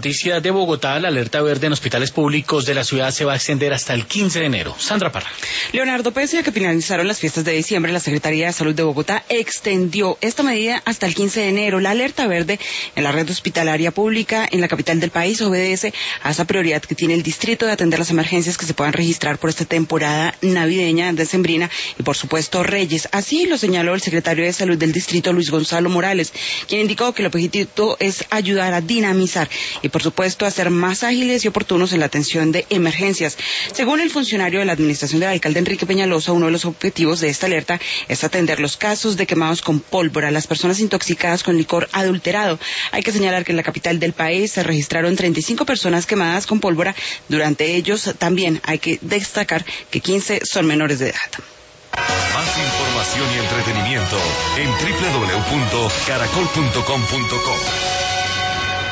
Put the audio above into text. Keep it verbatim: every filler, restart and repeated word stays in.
noticia de Bogotá, la alerta verde en hospitales públicos de la ciudad se va a extender hasta el quince de enero. Sandra Parra. Leonardo, pese a que finalizaron las fiestas de diciembre, la Secretaría de Salud de Bogotá extendió esta medida hasta el quince de enero. La alerta verde en la red hospitalaria pública en la capital del país obedece a esa prioridad que tiene el distrito de atender las emergencias que se puedan registrar por esta temporada navideña, decembrina y por supuesto Reyes. Así lo señaló el secretario de Salud del distrito, Luis Gonzalo Morales, quien indicó que el objetivo es ayudar a dinamizar y por supuesto a ser más ágiles y oportunos en la atención de emergencias. Según el funcionario de la administración del alcalde Enrique Peñalosa, uno de los objetivos de esta alerta es atender los casos de quemados con pólvora, las personas intoxicadas con licor adulterado. Hay que señalar que en la capital del país se registraron treinta y cinco personas quemadas con pólvora. Durante ellos también hay que destacar que quince son menores de edad. Más información y entretenimiento en doble u doble u doble u punto caracol punto com punto co.